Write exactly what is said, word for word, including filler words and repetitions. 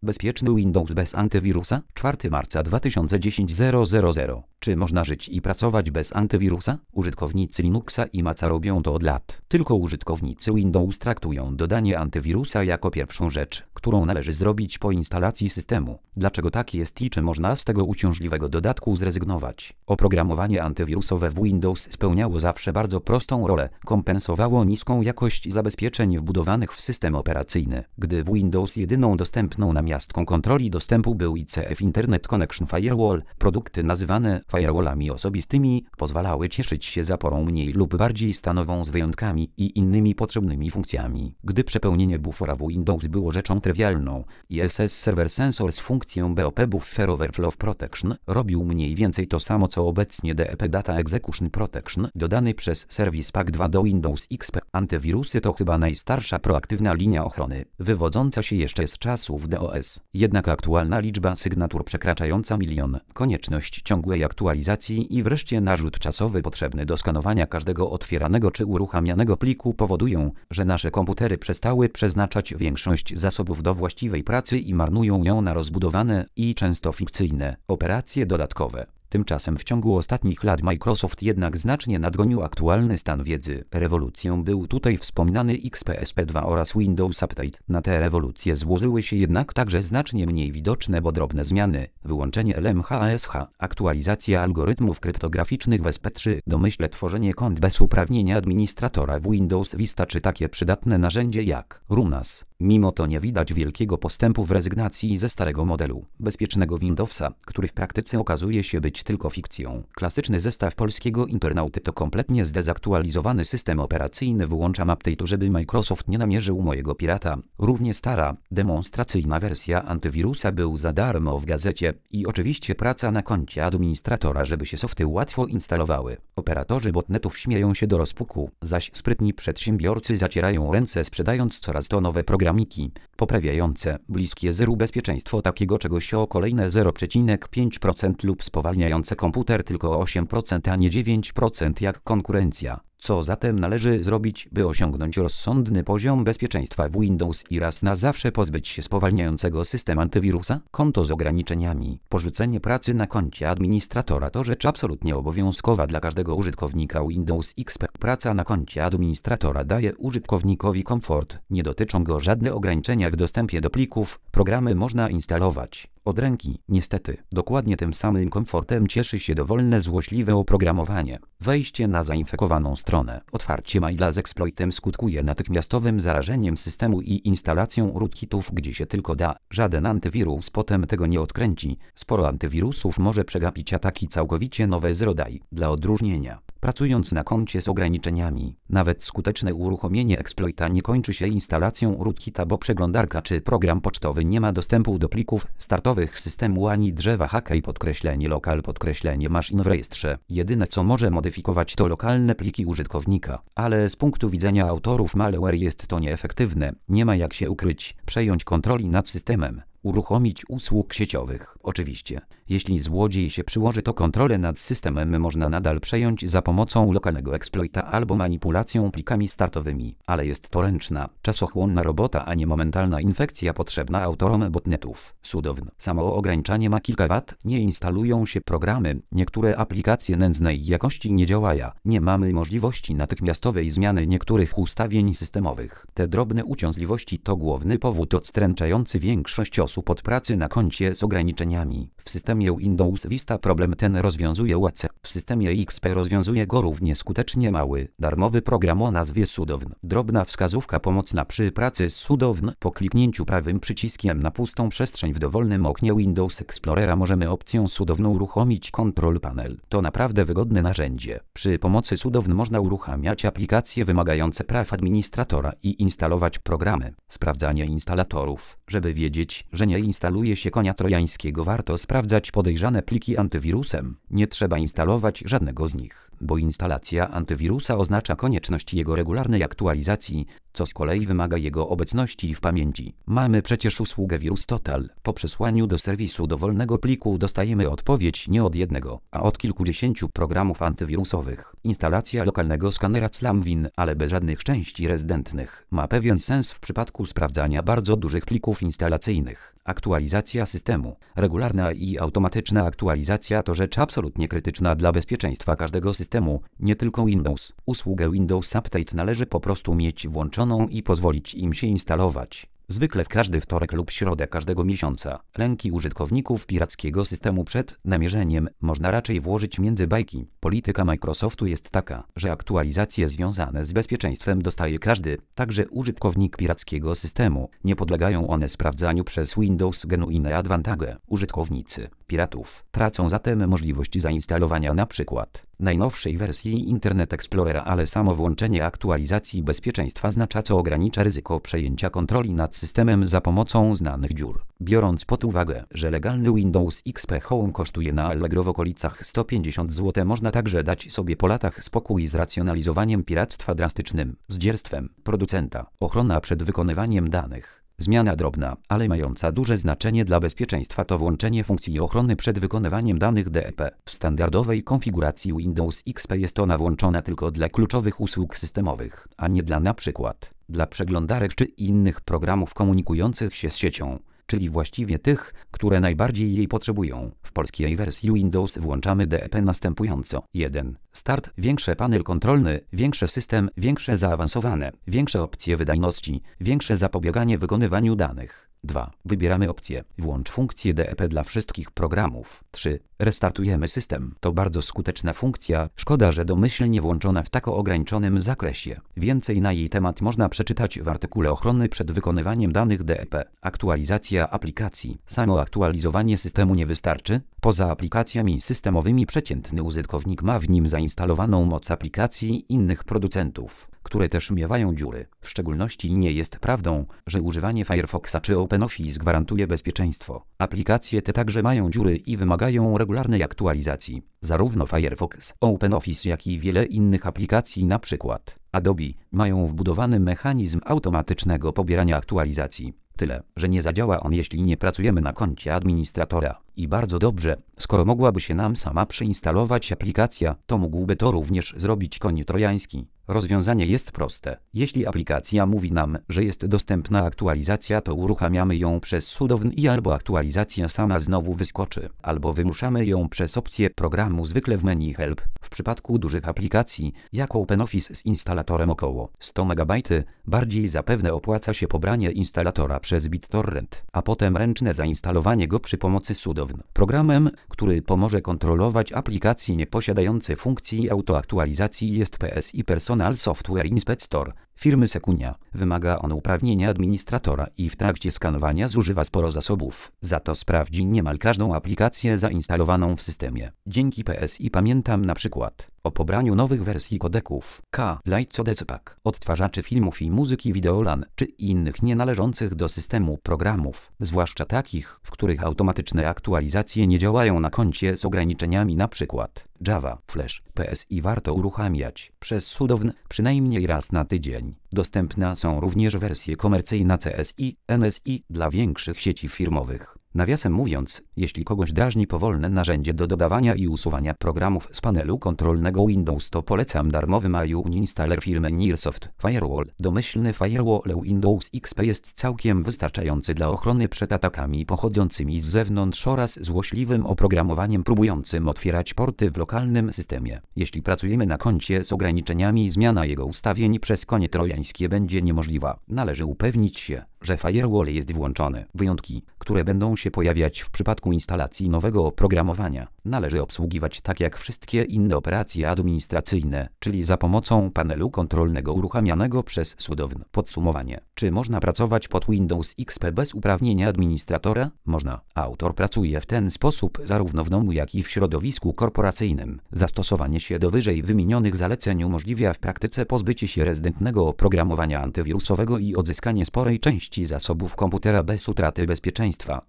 Bezpieczny Windows bez antywirusa? czwartego marca dwa tysiące dziesiątego zero zero zero. Czy można żyć i pracować bez antywirusa? Użytkownicy Linuxa i Maca robią to od lat. Tylko użytkownicy Windows traktują dodanie antywirusa jako pierwszą rzecz, którą należy zrobić po instalacji systemu. Dlaczego tak jest i czy można z tego uciążliwego dodatku zrezygnować? Oprogramowanie antywirusowe w Windows spełniało zawsze bardzo prostą rolę. Kompensowało niską jakość zabezpieczeń wbudowanych w system operacyjny. Gdy w Windows jedyną dostępną namiastką kontroli dostępu był I C F Internet Connection Firewall, produkty nazywane firewallami osobistymi pozwalały cieszyć się zaporą mniej lub bardziej stanową z wyjątkami i innymi potrzebnymi funkcjami. Gdy przepełnienie bufora w Windows było rzeczą trywialną, I S S Server Sensor z funkcją B O P Buffer Overflow Protection robił mniej więcej to samo co obecnie D E P Data Execution Protection dodany przez Service Pack dwa do Windows X P. Antywirusy to chyba najstarsza proaktywna linia ochrony, wywodząca się jeszcze z czasów D O S. Jednak aktualna liczba sygnatur przekraczająca milion, konieczność ciągłej aktualizacji i wreszcie narzut czasowy potrzebny do skanowania każdego otwieranego czy uruchamianego pliku powodują, że nasze komputery przestały przeznaczać większość zasobów do właściwej pracy i marnują ją na rozbudowane i często fikcyjne operacje dodatkowe. Tymczasem w ciągu ostatnich lat Microsoft jednak znacznie nadgonił aktualny stan wiedzy. Rewolucją był tutaj wspomniany X P S P dwa oraz Windows Update. Na te rewolucje złożyły się jednak także znacznie mniej widoczne, bo drobne zmiany. Wyłączenie L M H A S H, aktualizacja algorytmów kryptograficznych w S P trzy, domyślne tworzenie kont bez uprawnienia administratora w Windows Vista czy takie przydatne narzędzie jak Runas. Mimo to nie widać wielkiego postępu w rezygnacji ze starego modelu bezpiecznego Windowsa, który w praktyce okazuje się być tylko fikcją. Klasyczny zestaw polskiego internauty to kompletnie zdezaktualizowany system operacyjny. Wyłączam update, żeby Microsoft nie namierzył mojego pirata. Równie stara, demonstracyjna wersja antywirusa był za darmo w gazecie i oczywiście praca na koncie administratora, żeby się softy łatwo instalowały. Operatorzy botnetów śmieją się do rozpuku, zaś sprytni przedsiębiorcy zacierają ręce, sprzedając coraz to nowe programiki poprawiające bliskie zeru bezpieczeństwo takiego czegoś o kolejne zero przecinek pięć procent lub spowalniające komputer tylko o osiem procent, a nie dziewięć procent jak konkurencja. Co zatem należy zrobić, by osiągnąć rozsądny poziom bezpieczeństwa w Windows i raz na zawsze pozbyć się spowalniającego systemu antywirusa? Konto z ograniczeniami. Porzucenie pracy na koncie administratora to rzecz absolutnie obowiązkowa dla każdego użytkownika Windows X P. Praca na koncie administratora daje użytkownikowi komfort. Nie dotyczą go żadne ograniczenia w dostępie do plików. Programy można instalować od ręki. Niestety, dokładnie tym samym komfortem cieszy się dowolne złośliwe oprogramowanie. Wejście na zainfekowaną stronę, otwarcie maila z exploitem skutkuje natychmiastowym zarażeniem systemu i instalacją rootkitów gdzie się tylko da. Żaden antywirus potem tego nie odkręci. Sporo antywirusów może przegapić ataki całkowicie nowe z rodzaju. Dla odróżnienia, pracując na koncie z ograniczeniami, nawet skuteczne uruchomienie exploita nie kończy się instalacją rootkita, bo przeglądarka czy program pocztowy nie ma dostępu do plików startowych systemu ani drzewa haka i podkreślenie lokal podkreślenie maszyn w rejestrze. Jedyne co może modyfikować to lokalne pliki użytkownika, ale z punktu widzenia autorów malware jest to nieefektywne. Nie ma jak się ukryć, przejąć kontroli nad systemem. Uruchomić usług sieciowych. Oczywiście, jeśli złodziej się przyłoży, to kontrolę nad systemem można nadal przejąć za pomocą lokalnego exploita albo manipulacją plikami startowymi, ale jest to ręczna, czasochłonna robota, a nie momentalna infekcja potrzebna autorom botnetów. Cudowne. Samo ograniczanie ma kilka wad, nie instalują się programy, niektóre aplikacje nędznej jakości nie działają, nie mamy możliwości natychmiastowej zmiany niektórych ustawień systemowych. Te drobne uciążliwości to główny powód odstręczający większość osób od pracy na koncie z ograniczeniami. W systemie Windows Vista problem ten rozwiązuje łatwo. W systemie X P rozwiązuje go równie skutecznie mały, darmowy program o nazwie Sudown. Drobna wskazówka pomocna przy pracy z Sudown. Po kliknięciu prawym przyciskiem na pustą przestrzeń w dowolnym oknie Windows Explorera możemy opcją Sudown uruchomić Control Panel. To naprawdę wygodne narzędzie. Przy pomocy Sudown można uruchamiać aplikacje wymagające praw administratora i instalować programy. Sprawdzanie instalatorów. Żeby wiedzieć, że nie instaluje się konia trojańskiego, warto sprawdzać podejrzane pliki antywirusem. Nie trzeba instalować żadnego z nich, bo instalacja antywirusa oznacza konieczność jego regularnej aktualizacji, co z kolei wymaga jego obecności w pamięci. Mamy przecież usługę Virus Total. Po przesłaniu do serwisu dowolnego pliku dostajemy odpowiedź nie od jednego, a od kilkudziesięciu programów antywirusowych. Instalacja lokalnego skanera Slamwin, ale bez żadnych części rezydentnych, ma pewien sens w przypadku sprawdzania bardzo dużych plików instalacyjnych. Aktualizacja systemu. Regularna i automatyczna aktualizacja to rzecz absolutnie krytyczna dla bezpieczeństwa każdego systemu, nie tylko Windows. Usługę Windows Update należy po prostu mieć włączoną i pozwolić im się instalować. Zwykle w każdy wtorek lub środę każdego miesiąca. Lęki użytkowników pirackiego systemu przed namierzeniem można raczej włożyć między bajki. Polityka Microsoftu jest taka, że aktualizacje związane z bezpieczeństwem dostaje każdy, także użytkownik pirackiego systemu. Nie podlegają one sprawdzaniu przez Windows Genuine Advantage. Użytkownicy piratów tracą zatem możliwość zainstalowania np. najnowszej wersji Internet Explorera, ale samo włączenie aktualizacji bezpieczeństwa znacza, co ogranicza ryzyko przejęcia kontroli nad systemem za pomocą znanych dziur. Biorąc pod uwagę, że legalny Windows X P Home kosztuje na Allegro w okolicach sto pięćdziesiąt złotych, można także dać sobie po latach spokój z racjonalizowaniem piractwa drastycznym zdzierstwem producenta. Ochrona przed wykonywaniem danych. Zmiana drobna, ale mająca duże znaczenie dla bezpieczeństwa to włączenie funkcji ochrony przed wykonywaniem danych D E P. W standardowej konfiguracji Windows X P jest ona włączona tylko dla kluczowych usług systemowych, a nie dla np. dla przeglądarek czy innych programów komunikujących się z siecią, czyli właściwie tych, które najbardziej jej potrzebują. W polskiej wersji Windows włączamy D E P następująco. jeden. Start, większe panel kontrolny, większe system, większe zaawansowane, większe opcje wydajności, większe zapobieganie wykonywaniu danych. dwa. Wybieramy opcję włącz funkcję D E P dla wszystkich programów. trzy. Restartujemy system. To bardzo skuteczna funkcja, szkoda, że domyślnie włączona w tak ograniczonym zakresie. Więcej na jej temat można przeczytać w artykule Ochrony przed wykonywaniem danych D E P. Aktualizacja aplikacji. Samo aktualizowanie systemu nie wystarczy. Poza aplikacjami systemowymi przeciętny użytkownik ma w nim zainstalowaną moc aplikacji innych producentów, które też miewają dziury. W szczególności nie jest prawdą, że używanie Firefoxa czy OpenOffice gwarantuje bezpieczeństwo. Aplikacje te także mają dziury i wymagają regularnej aktualizacji. Zarówno Firefox, OpenOffice, jak i wiele innych aplikacji, np. Adobe, mają wbudowany mechanizm automatycznego pobierania aktualizacji. Tyle, że nie zadziała on, jeśli nie pracujemy na koncie administratora. I bardzo dobrze, skoro mogłaby się nam sama przeinstalować aplikacja, to mógłby to również zrobić koń trojański. Rozwiązanie jest proste. Jeśli aplikacja mówi nam, że jest dostępna aktualizacja, to uruchamiamy ją przez cudowny i albo aktualizacja sama znowu wyskoczy, albo wymuszamy ją przez opcję programu, zwykle w menu Help. W przypadku dużych aplikacji, jak OpenOffice z instalatorem około sto megabajtów, bardziej zapewne opłaca się pobranie instalatora przez BitTorrent, a potem ręczne zainstalowanie go przy pomocy sudo. Programem, który pomoże kontrolować aplikacje nieposiadające funkcji autoaktualizacji, jest P S I Personal Software Inspector firmy Secunia. Wymaga on uprawnienia administratora i w trakcie skanowania zużywa sporo zasobów. Za to sprawdzi niemal każdą aplikację zainstalowaną w systemie. Dzięki P S I pamiętam na przykład o pobraniu nowych wersji kodeków K, Light Codec, odtwarzaczy filmów i muzyki Videolan, czy innych nienależących do systemu programów, zwłaszcza takich, w których automatyczne aktualizacje nie działają na koncie z ograniczeniami np. Java, Flash. P S I warto uruchamiać przez cudowny przynajmniej raz na tydzień. Dostępne są również wersje komercyjne C S I, N S I dla większych sieci firmowych. Nawiasem mówiąc, jeśli kogoś drażni powolne narzędzie do dodawania i usuwania programów z panelu kontrolnego Windows, to polecam darmowy Maju Uninstaller firmy Nearsoft Firewall. Domyślny firewall Windows X P jest całkiem wystarczający dla ochrony przed atakami pochodzącymi z zewnątrz oraz złośliwym oprogramowaniem próbującym otwierać porty w lokalnym systemie. Jeśli pracujemy na koncie z ograniczeniami, zmiana jego ustawień przez konie trojańskie będzie niemożliwa. Należy upewnić się, że firewall jest włączony. Wyjątki, które będą się pojawiać w przypadku instalacji nowego oprogramowania, należy obsługiwać tak jak wszystkie inne operacje administracyjne, czyli za pomocą panelu kontrolnego uruchamianego przez sudo. Podsumowanie. Czy można pracować pod Windows X P bez uprawnienia administratora? Można. Autor pracuje w ten sposób zarówno w domu, jak i w środowisku korporacyjnym. Zastosowanie się do wyżej wymienionych zaleceń umożliwia w praktyce pozbycie się rezydentnego oprogramowania antywirusowego i odzyskanie sporej części zasobów komputera bez utraty bezpieczeństwa.